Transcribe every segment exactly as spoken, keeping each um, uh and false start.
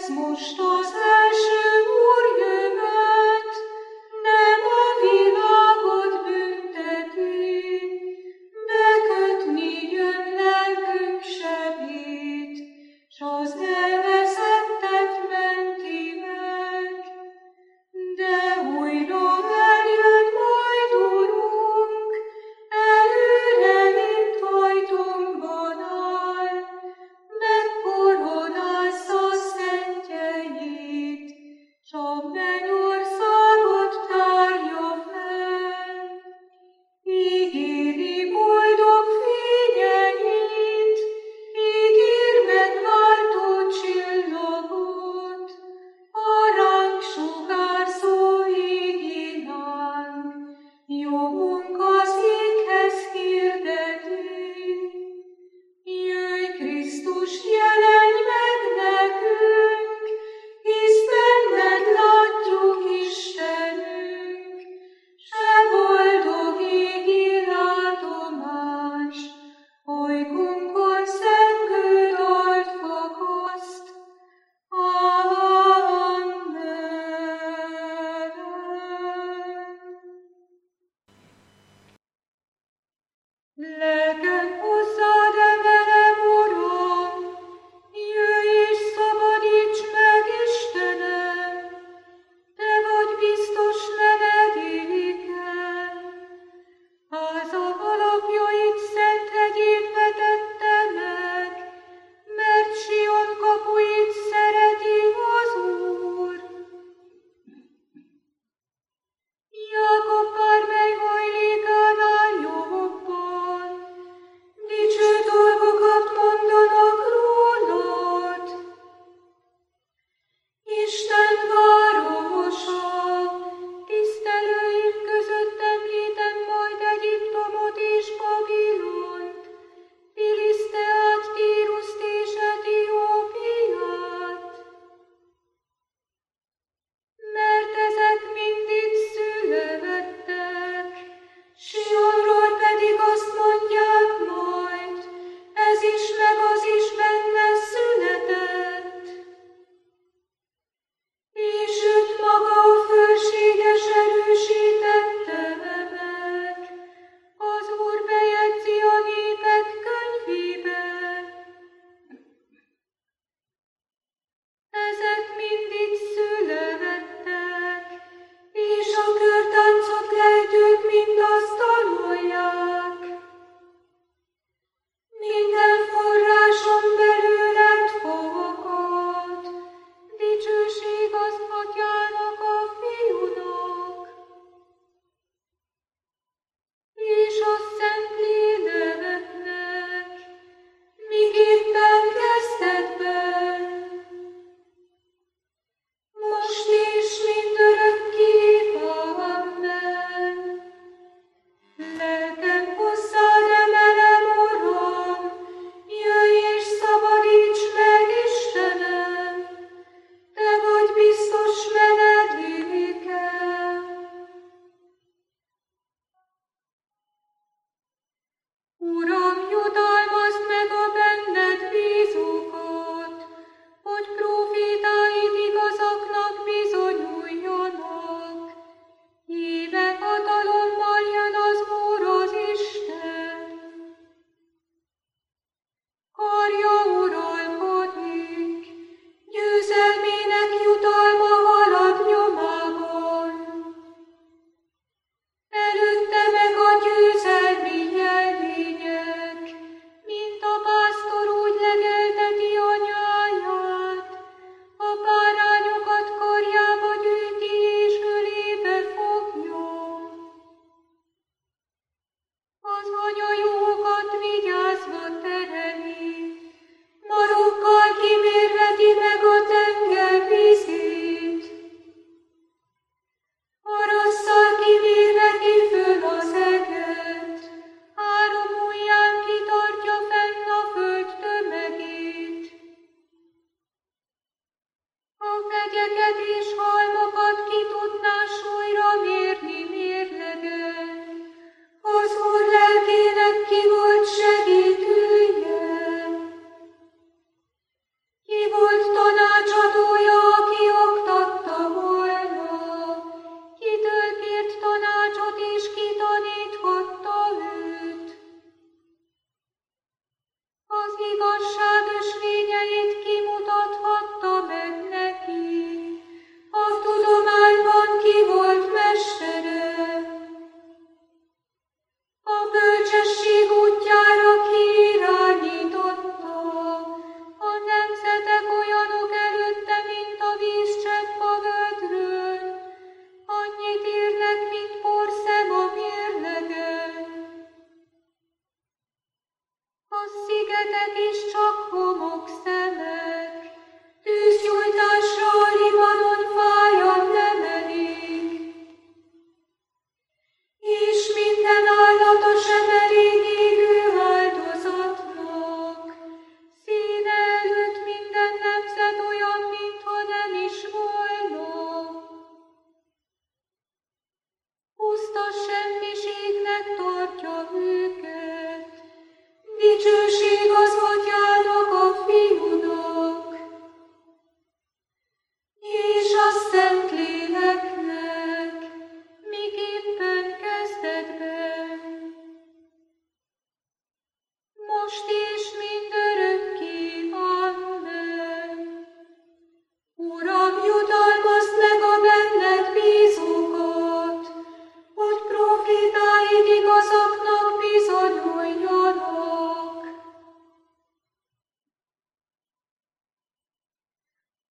Ki volt tanácsadója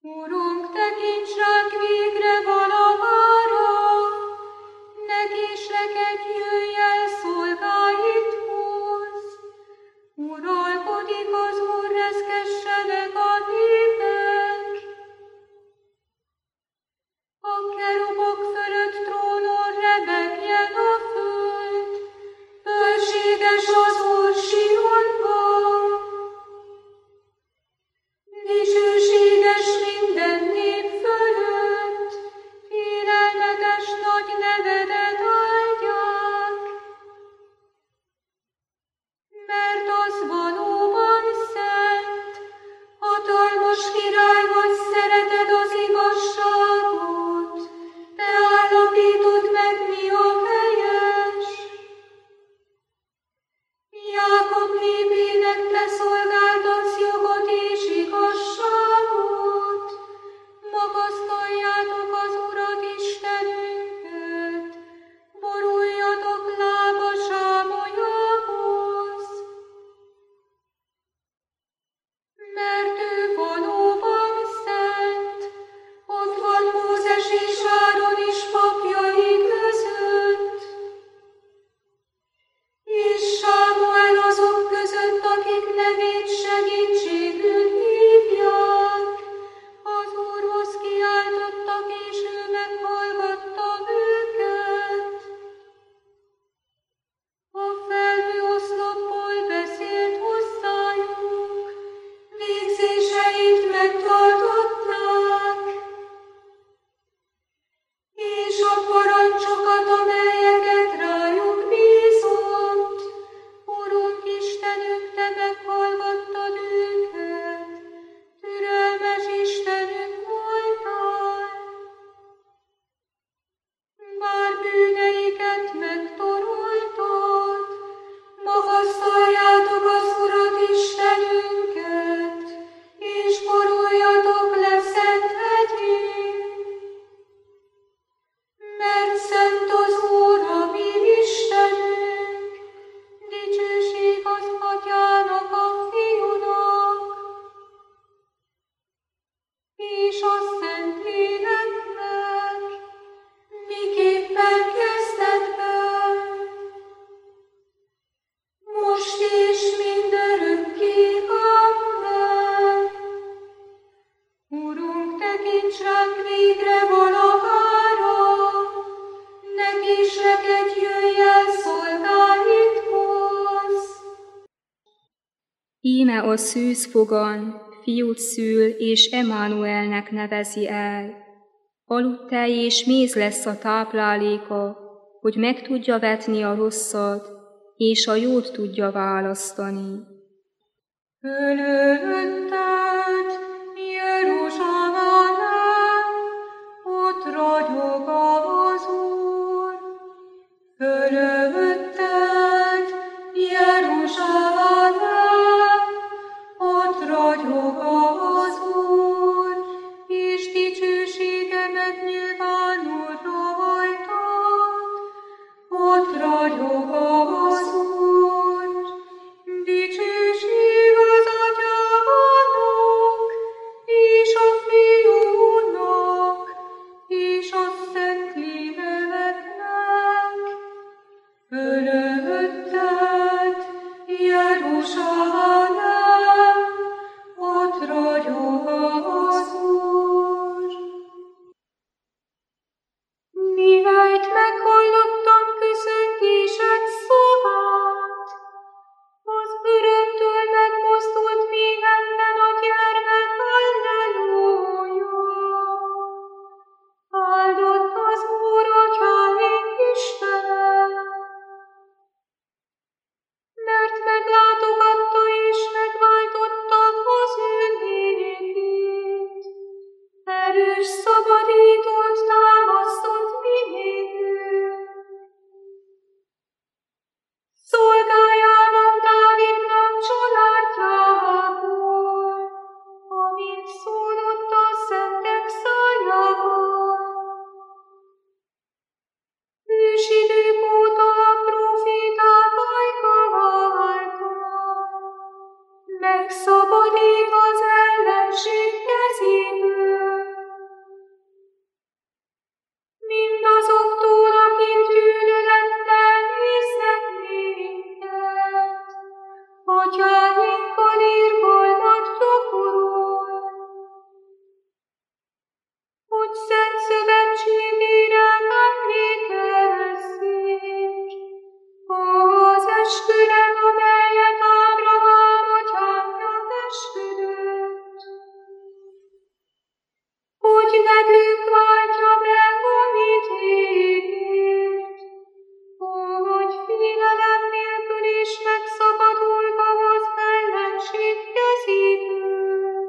Urunk, tekints ránk végre valamára, ne késlekedj, jöjj el szolgáidhoz. Uralkodik az Úr, reszkessenek a népek. A kerubok fölött trónon rebegjen a föld, bölséges az Úr Sionban. Dicsőséges minden nép fölött, félelmetes nagy nevedet áldják. Mert az valóban szent, hatalmas király vagy, szereted az igazságot, te állapítod meg, mi a helyes. Jákob népének te szolgáltatsz jogot és igazságot, magasztaljátok az Urat Istenünket, boruljatok lába sámoljához. Mert ő valóban szent, ott van Mózes és Áron is papjai között, és Sámuel azok között, akik nevét segítségül hívják. Az Úrhoz kiáltottak, és ő meghallgatta őket. A felhőoszlopból beszélt hozzájuk, végzéseit megtartották, és a parancsokat, amelyeket rájuk bízott, Urunk Istenünk, te meghallgattad őket, türelmes Istenünk voltál. Bár bűneiket megtoroltad, magasztaljátok az Urat Istenünket, és boruljatok le szent hegyén. Mert szent az Úr, a mi Istenünk, dicsőség az Atyának, a Fiúnak, és a Szentléleknek, miképpen kezdetben, most és mindörökké. Amen. Urunk, tekints ránk végre valahára, ne késlekedj, jöjj el szolgáidhoz. Íme a szűzfogan fiút szül, és Emánuelnek nevezi el. Aludtej és méz lesz a tápláléka, hogy meg tudja vetni a rosszat, és a jót tudja választani. Fölötted, Jeruzsálem, ott ragyog az Úr. Fölötted, Jeruzsálem, ott ragyog az Úr, és dicsősége megnyilvánul rajtad. Ott ragyog az Úr, dicsőség az Atyának, és a Fiúnak, és a Szentléleknek. Fölötted, Jeruzsálem, ott ragyog az Úr. Mihelyt meghallottam köszöntésed szavát, az örömtől megmozdult méhemben a gyermek, halleluja. Áldott az Úr, Atyáink Istene, mert meglátogatta és megváltotta az ő népét. Erős szabadítót támasztott mi népünk. Szolgájának, Dávidnak családjából, amint szólott a szentek szájával. Ősidők óta a próféták ajka váltak, megszabadít az ellenség kezéből. nekünk váltja be, amit ígért, hogy félelem nélkül is megszabadulva az ellenség kezéből.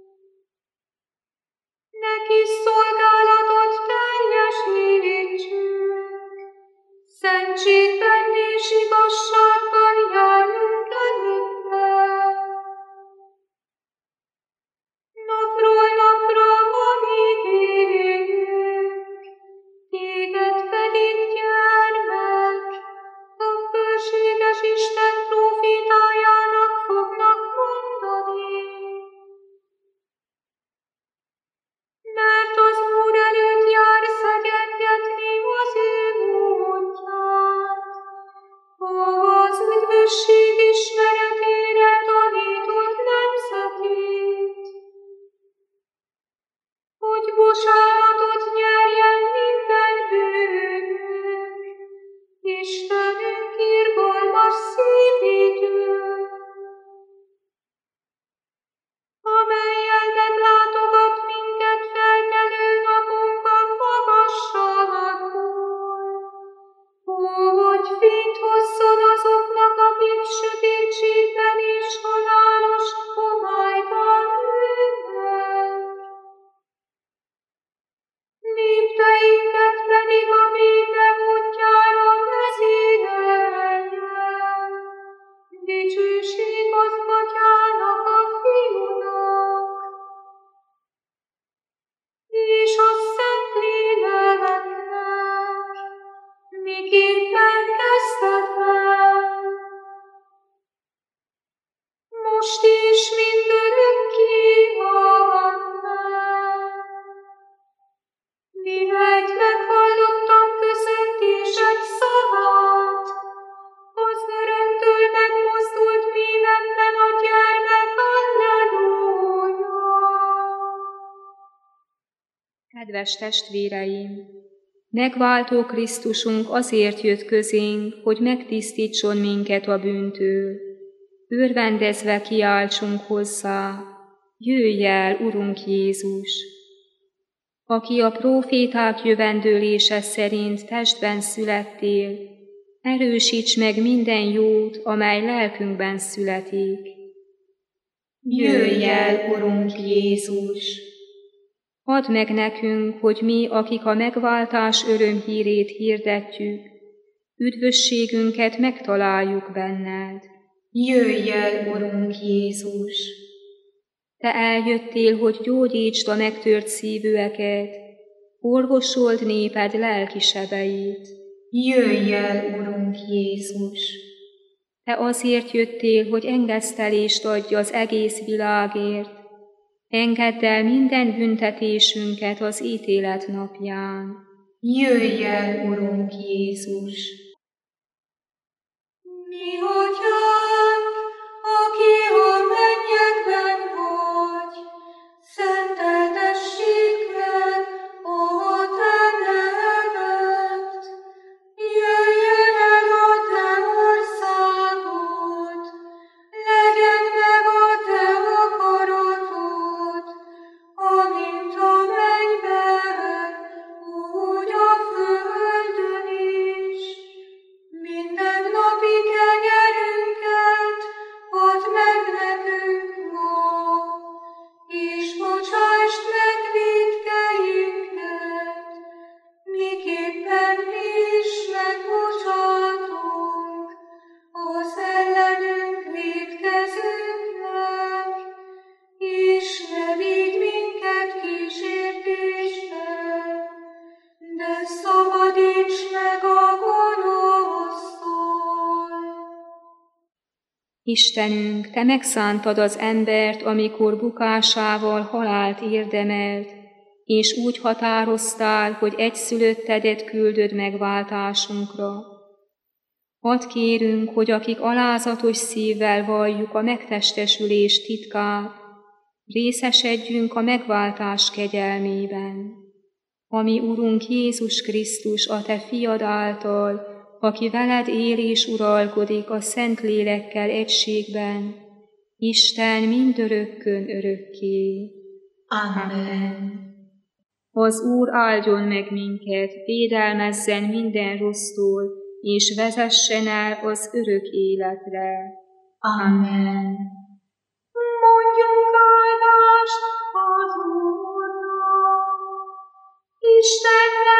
Neki szolgálatot teljesítsünk, szentségben és igazságban járjunk előtte. Napról napra, amíg élünk, téged pedig, gyermek, a fölséges Isten prófétájának fognak mondani. Mert az Úr előtt jársz egyengetni az ő útját, az üdvösség ismeretére tanítod nemzetét, hogy bocsánatot nyerjen minden bűnünk, Istenünk irgalmas szívétől, amellyel meglátogat minket felkelő napunk a magasságból, hogy fényt hozzon azoknak, akik sötétségben és halálos homályban ülnek. Népteinket pedig a béke útjára vezéreljen. Dicsőség az Atyának, a Fiúnak, és a Szentléleknek, miképpen kezdetben, most is mindörökké. Amen. Mihelyt meghallottam köszöntésed szavát, az örömtől megmozdult szívemben a gyermek, Alleluja. Kedves testvéreim! Megváltó Krisztusunk azért jött közénk, hogy megtisztítson minket a bűntől. Örvendezve kiáltsunk hozzá, jöjj el, Urunk Jézus! Aki a próféták jövendőlése szerint testben születtél, erősíts meg minden jót, amely lelkünkben születik. Jöjj el, Urunk Jézus! Add meg nekünk, hogy mi, akik a megváltás örömhírét hirdetjük, üdvösségünket megtaláljuk benned. Jöjj el, Urunk Jézus! Te eljöttél, hogy gyógyítsd a megtört szívűeket, orvosold néped lelki sebeit. Jöjj el, Urunk Jézus! Te azért jöttél, hogy engesztelést adj az egész világért, engedd el minden büntetésünket az ítélet napján. Jöjj el, Urunk Jézus! Mi Atyánk, aki a mennyekben vagy, szenteltessék meg a te neved. Jöjjön el a te országod, legyen meg a te akaratod, amint a mennyben, úgy a földön is. Minden napi kenyerünket add meg nekünk ma, és bocsásd meg vétkeinket, miképpen mi is megbocsátunk az ellenünk vétkezőknek, és ne vigy minket kísértésbe, de szabadíts meg a gonosztól. Istenünk, Te megszántad az embert, amikor bukásával halált érdemelt, és úgy határoztál, hogy egyszülöttedet küldöd megváltásunkra. Add kérünk, hogy akik alázatos szívvel valljuk a megtestesülés titkát, részesedjünk a megváltás kegyelmében. Ami Urunk Jézus Krisztus, a Te fiad által, aki veled él és uralkodik a Szentlélekkel egységben, Isten mindörökkön örökké. Amen. Az Úr áldjon meg minket, védelmezzen minden rossztól, és vezessen el az örök életre. Amen. Mondjunk áldást az Úrnak. Istennek